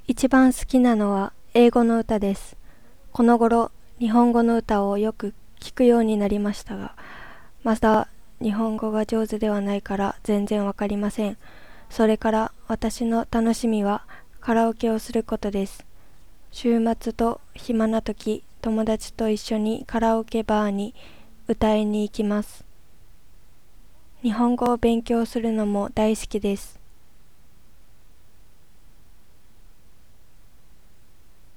一番好きなのは英語の歌です。この頃、日本語の歌をよく聞くようになりましたが、まだ日本語が上手ではないから全然わかりません。それから私の楽しみはカラオケをすることです。週末と暇な時、友達と一緒にカラオケバーに歌いに行きます。日本語を勉強するのも大好きです。